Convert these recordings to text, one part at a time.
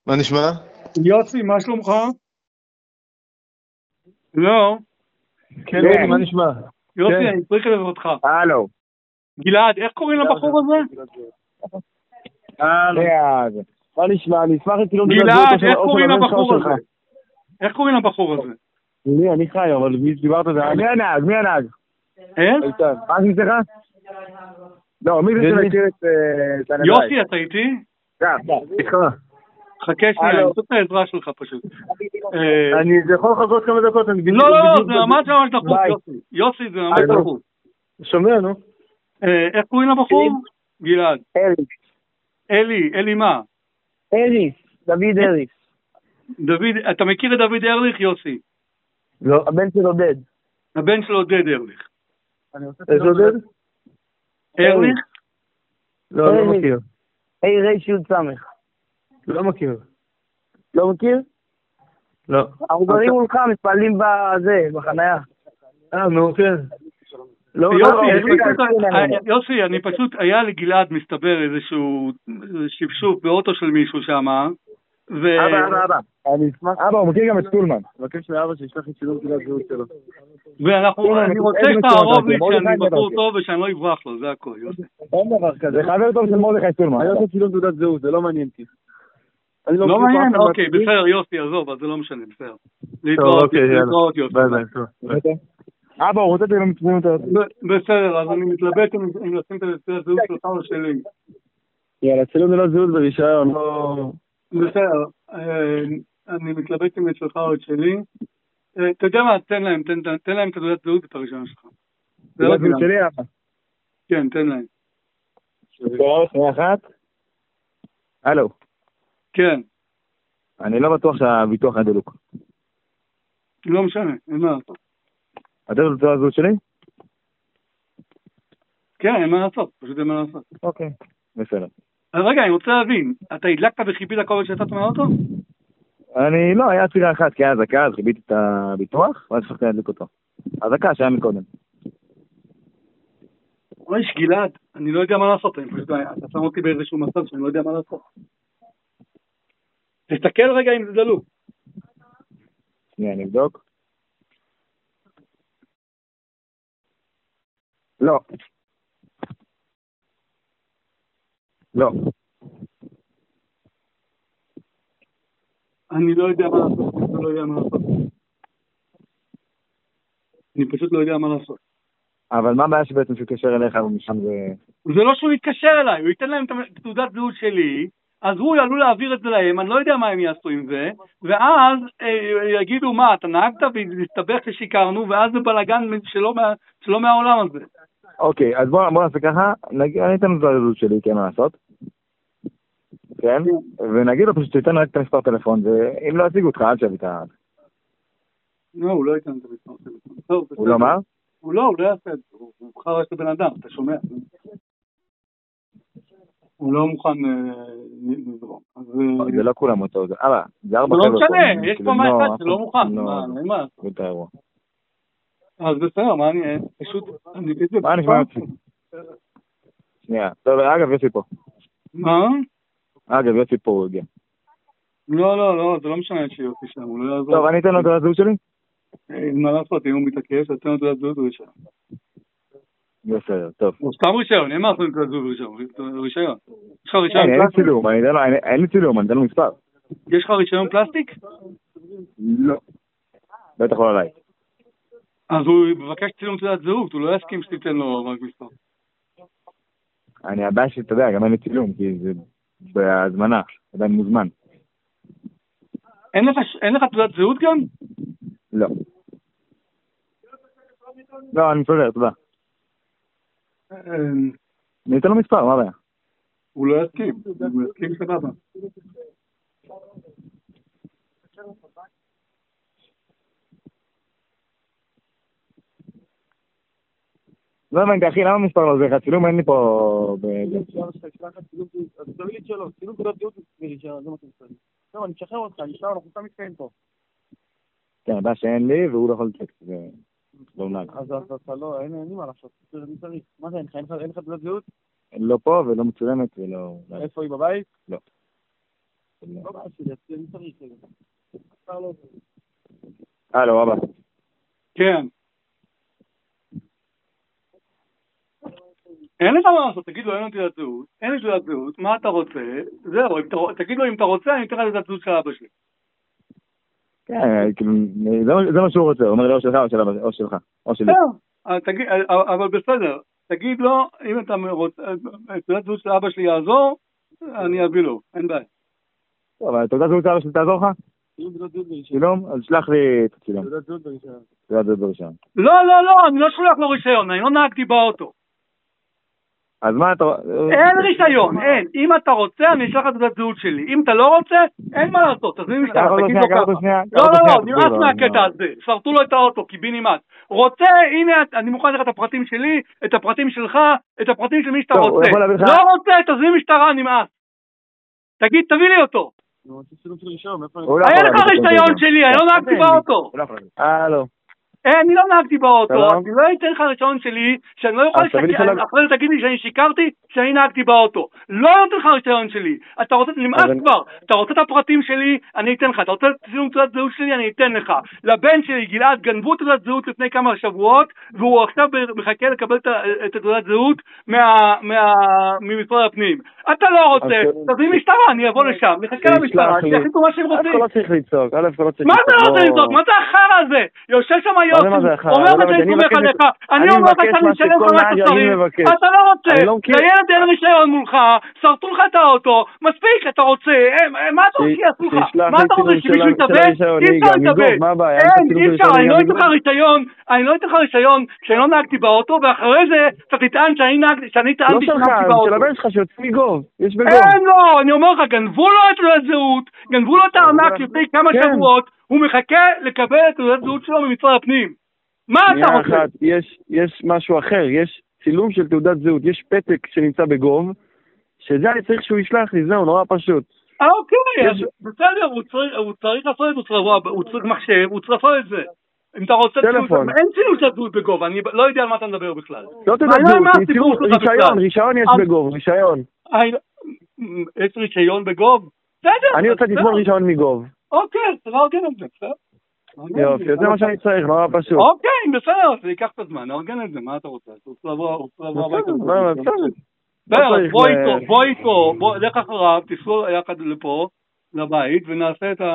מה נשמע? יוסי, מה שלומך? לא. כן, אלי, מה נשמע? יוסי, אני צריך לבוא אותך. הלו. גלעד, איך קוראים לבחור הזה? מה נשמע? אני אשמח את צילום גלעד, איך קוראים לבחור הזה? איך קוראים לבחור הזה? אני חי, אבל דיברת זה... מי הנהג? מי הנהג? מה זה שלך? לא, מי זה שמכיר את הנהג? יוסי, אתה איתי? סליחה. חכה שנייה, אני צריך את העזרה שלך פשוט. אני יכול לחכות כמה דקות? לא, זה ממש דחוף, יוסי. יוסי, זה ממש דחוף. שומע, נו. איך קוראים לבחור? גלעד. אלי מה? אריס, דוד אריס. דוד, אתה מכיר את דוד ארליך, יוסי? לא, הבן של עודד. הבן של עודד ארליך. איזה עודד? ארליך? לא מכיר. ריש יוד סמך. לא מכיר. לא מכיר? לא. אנחנו גרים מולך, מתפעלים בזה, בחניה. נו, כן. יוסי, אני פשוט, היה לגלעד מסתבר איזשהו שפשוף באוטו של מישהו שם, אבא. אבא, הוא מכיר גם את סטולמן. מבקש לאבא שישלח את שילום תעודת זהות שלו. אני רוצה שתערוב לי שאני בחור טוב ושאני לא אברח לו, זה הכל, יוסי. אין דבר כזה, חבר טוב של מרדכי סטולמן. אני רוצה שילום תעודת זהות, זה לא מעניין אותי. לא מעניין? אוקיי, בסדר, יוסי, עזוב, אז זה לא משנה, בסדר. להתראות, יוסי. אבא, הוא רוצה תלם מצפונים את זה. בסדר, אז אני מתלבט אם לשים את תעודת זהות שלך או שלי. יאללה, צילום תעודת זהות ברישיון, לא... בסדר, אני מתלבט אם את שלך או את שלי. אתה יודע מה, תן להם את תעודת זהות ואת הרישיון שלך. תעודת זהות שלי, אבא? כן, תן להם. שנייה אחת? הלו. כן. אני לא בטוח שהביטוח היה דלוק. לא משנה, אין מה לעשות. אתה יודע את תעודת זהות שלי? כן, אין מה לעשות, פשוט אין מה לעשות. אוקיי, בסדר. אז רגע, אני רוצה להבין, אתה הדלקת וחיבית הכל שיצאת מהאוטו? אני לא, היה צירה אחת, כי היה אזעקה, אז חיביתי את הביטוח, ואז שכחתי להדליק אותו. אזעקה שהיה מקודם. אוי, גלעד, אני לא יודע מה לעשות, אתה שם אותי באיזשהו מצב שאני לא יודע מה לעשות. תסתכל רגע אם זה דלוק. שנייה, נבדוק. לא. לא. אני לא יודע מה לעשות, אני פשוט לא יודע מה לעשות. אבל מה הבעיה שבעצם שהוא יתקשר אליך ומשם זה... זה לא שהוא יתקשר אליי, הוא ייתן להם את תעודת זהות שלי, אז הוא עלול להעביר את זה להם, אני לא יודע מה הם יעשו עם זה, ואז יגידו מה, אתה נהגת והסתבך ששיקרנו, ואז זה בלגן שלא מהעולם הזה. אוקיי, אז בוא נעשה ככה, אני אתן את תעודת הזהות שלי, כן, מה לעשות? כן? ונגיד לו פשוט שתיתן רק את המספר טלפון, ואם לא ישיגו אותך, אל תשב איתה. לא, הוא לא ייתן את המספר טלפון. הוא לא מה? הוא לא יעשה את זה, הוא בחר את הבן אדם, אתה שומע? הוא לא מוכן לזרום. זה לא כולם אותו, זה לא משנה, יש פה מה אחד שלא מוכן, אין מה לעשות. אז בסדר, מה אני פשוט... מה נשמע יוצא? שנייה, טוב, אגב, יוצא פה. מה? אגב, יוצא פה, הוא הגיע. לא, זה לא משנה שיוצא שם, הוא לא יעזור. טוב, אני אתן לו את הזהות שלי? מה לעשות, אם הוא מתעקש, אתן לו את הזהות ברישיון. בסדר, טוב. הוא סתם רישיון, אין מה לעשות את הזהות ברישיון. יש לך רישיון פלסטיק? אין לי צילום, אני אתן לו מספר. יש לך רישיון פלסטיק? לא. בטח לא עליי. אז הוא מבקש צילום תעודת זהות, הוא לא יסכים שתיתן לו רק מספר. הבעיה שאתה יודע, גם אין לי צילום, כי זה בהזמנה, עדיין מוזמן. אין לך תעודת זהות גם? לא. לא, אני מסודר, תודה. אני אתן לו מספר, מה הבעיה? הוא לא יסכים, הוא יסכים סבבה. לא הבנתי, אחי, למה מספר לא זה לך? צילום אין לי פה... אז תביא לי את שלו, צילום תעודת זהות ברישיון, זה מה שאתה מסתכל. טוב, אני משחרר אותך, אנחנו סתם מתקיים פה. כן, הבעיה שאין לי, והוא לא יכול לתת, זה לא נהג. אז אתה לא, אין לי מה לעשות, אני צריך. מה זה, אין לך תעודת זהות? לא פה ולא מצולמת ולא... איפה היא, בבית? לא. הלו, אבא. כן. אין לך מה לעשות, תגיד לו, אין לי תעודת זהות, אין לי תעודת זהות, מה אתה רוצה? זהו, תגיד לו אם אתה רוצה, אני אתן לך תעודת זהות של אבא שלי. כן, זה מה שהוא רוצה, הוא אומר לי או שלך או שלך, או שלי. אבל בסדר, תגיד לו, אם אתה רוצה, תעודת זהות של אבא שלי יעזור, אני אביא לו, אין בעיה. טוב, אבל תעודת זהות של אבא שלי תעזור לך? שלום, אז שלח לי את הצילום. תעודת זהות ברישיון. לא, אני לא שולח לו רישיון, אני לא נהגתי באוטו. אז מה אתה... אין רישיון, אין. אם אתה רוצה, אני אשלח את תעודת זהות שלי. אם אתה לא רוצה, אין מה לעשות. תזמין משטרה, תגיד לו ככה. לא, נמאס מהקטע הזה. שרטו לו את האוטו, קיבינימט. רוצה, הנה, אני מוכן לך את הפרטים שלי, את הפרטים שלך, את הפרטים של מי שאתה רוצה. לא רוצה, תזמין משטרה, נמאס. תגיד, תביא לי אותו. אין לך רישיון שלי, אני לא נהגתי באוטו. אני לא נהגתי באוטו, אני לא אתן לך רישיון שלי, שאני לא יוכל לשקר, אחרי זה תגיד לי שאני שיקרתי, שאני נהגתי באוטו. לא נותן לך רישיון שלי. אתה רוצה, נמאס כבר, אתה רוצה את הפרטים שלי, אני אתן לך. אתה רוצה צילום תעודת זהות שלי, אני אתן לך. לבן שלי, גלעד, גנבו תעודת זהות לפני כמה שבועות, והוא עכשיו מחכה לקבל את תעודת זהות ממשרד הפנים. אתה לא רוצה, תזמין משטרה, אני אבוא לשם, נחכה למשטרה, שיחליטו מה שהם רוצים. מה זה לא צריך לצעוק? מה זה החרא הזה? יושב שם יוסי, אומר מה שאני סומך עליך, אני אומר לך שאני משלם לך מה שצריך, אתה לא רוצה, לילד אין רישיון מולך, שרטו לך את האוטו, מספיק, אתה רוצה, מה אתה רוצה שיעשו לך? מה אתה רוצה שמישהו יתאבד? אי אפשר להתאבד, אי אפשר, אני לא אתן לך רישיון כשאני לא נהגתי באוטו, ואחרי זה אתה תטען שאני טענתי שנהגתי באוטו. לא, אני אומר לך, גנבו לו את תעודת זהות, גנבו לו את הארנק לפני כמה שבועות, הוא מחכה לקבל את תעודת זהות שלו ממשרד הפנים. מה אתה רוצה? יש משהו אחר, יש צילום של תעודת זהות, יש פתק שנמצא בגוב, שזה אני צריך שהוא ישלח לי, זהו, נורא פשוט. אוקיי, בסדר, הוא צריך לעשות את זה, הוא צריך מחשב, הוא צריך לעשות את זה. אם אתה רוצה טלפון. אין צילום של זהות בגוב, אני לא יודע על מה אתה מדבר בכלל. לא תעודת זהות, רישיון יש בגוב, רישיון. יש רישיון בגוב? בסדר. אני רוצה תסמון רישיון מגוב. אוקיי, אתה לא ארגן את זה, בסדר? יופי, זה מה שאני צריך, נורא פשוט. אוקיי, בסדר, זה ייקח את הזמן, נארגן את זה, מה אתה רוצה? הוא צריך לבוא הביתה. בסדר, בוא איתו, לך אחריו, תסעו יחד לפה, לבית, ונעשה את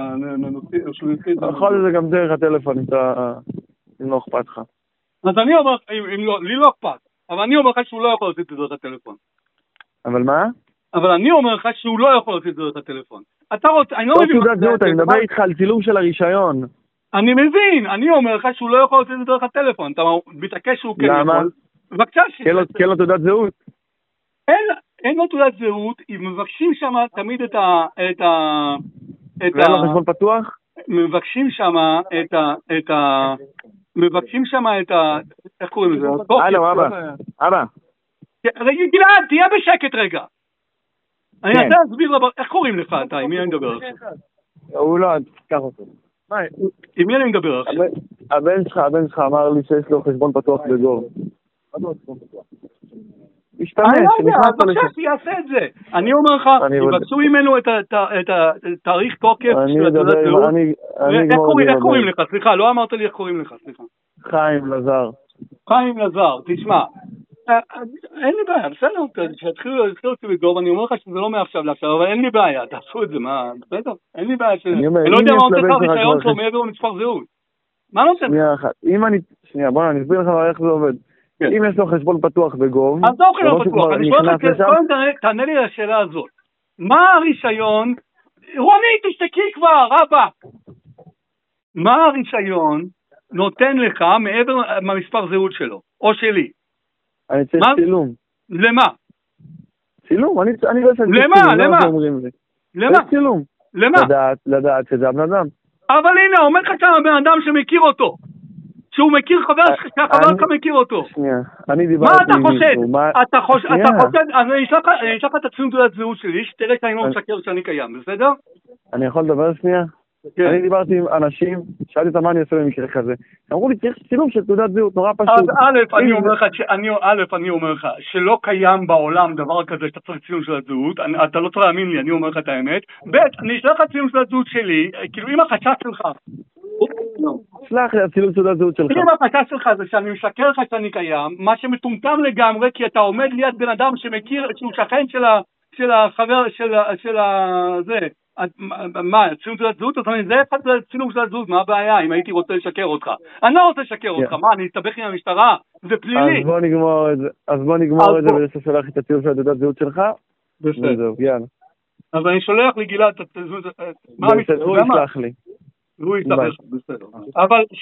יכול זה גם דרך הטלפון, אם לא אכפת לך. אז אני אומר, לי לא אכפת, אבל אני אומר לך שהוא לא יכול להוציא את דרך הטלפון. אבל מה? אבל אני אומר לך שהוא לא יכול להוציא את דרך הטלפון. אתה רוצה, אני לא מבין... תעודת זהות, אני מדבר איתך על צילום של הרישיון. אני מבין, אני אומר לך שהוא לא יכול להוציא את זה דרך הטלפון. אתה מתעקש שהוא כן יכול. למה? בבקשה. כן לו תעודת זהות. אין לו תעודת זהות, מבקשים שם תמיד את ואין לו חשבון פתוח? מבקשים שם את ה... איך קוראים לזה? הלו, אבא. גלעד, תהיה בשקט רגע. אני רוצה להסביר לבא, איך קוראים לך אתה? עם מי אני מדבר עכשיו? הוא לא, תקח אותו. עם מי אני מדבר עכשיו? הבן שלך אמר לי שיש לו חשבון פתוח בגוב. משתמש, אני חושב שיעשה את זה. אני אומר לך, יבקשו ממנו את התאריך תוקף של התעודת זהות. איך קוראים לך? סליחה, לא אמרת לי איך קוראים לך, סליחה. חיים לזר, תשמע. אין לי בעיה, בסדר, שהתחילו אותי בגוב, אני אומר לך שזה לא מעכשיו לעכשיו, אבל אין לי בעיה, תעשו את זה, מה, בסדר, אין לי בעיה, אני לא יודע מה נותן לך רישיון שלו מעבר למספר זהות. מה נותן? שנייה, בוא נסביר לך איך זה עובד. אם יש לו חשבון פתוח בגוב, אז לא חשבון פתוח, אני שואל לך, תענה לי לשאלה הזאת, מה הרישיון, רוני, תשתקי כבר, רבא, מה הרישיון נותן לך מעבר למספר זהות שלו, או שלי? אני צריך צילום. למה? צילום? אני לא צריך צילום. למה? צילום. למה? לדעת שזה הבן אדם. אבל הנה, עומד לך שם הבן אדם שמכיר אותו. שהוא מכיר חבר שלך מכיר אותו. שנייה, אני דיברתי... מה אתה חושד? אז אני אשלח לך את הצילום תעודת זהות שלי, שתראה שאני לא משקר שאני קיים, בסדר? אני יכול לדבר שנייה? כן. אני דיברתי עם אנשים, שאלתי אותם מה אני עושה במקרה כזה. אמרו לי, צריך צילום של תעודת זהות, נורא פשוט. אז אני אומר לך שלא קיים בעולם דבר כזה שאתה צריך צילום של הזהות, אתה לא צריך להאמין לי, אני אומר לך את האמת. ב', אני אשלח לך צילום של הזהות שלי, כאילו אם החשש שלך, סלח לי, הצילום של תעודת זהות שלך. אם החשש שלך זה שאני משקר לך שאני קיים, מה שמטומטם לגמרי, כי אתה עומד ליד בן אדם שמכיר, שהוא שכן של החבר, של זה, מה, צילום של הזהות? זה אחד צילום של הזהות, מה הבעיה אם הייתי רוצה לשקר אותך? אני לא רוצה לשקר אותך, מה, אני אסתבך עם המשטרה? זה פלילי. אז בוא נגמור את זה בזה ששולח את הצילום של תעודת זהות שלך. בסדר. יאללה. אז אני שולח לגלעד את הזהות, הוא ישלח לי. הוא יסתבך, בסדר. אבל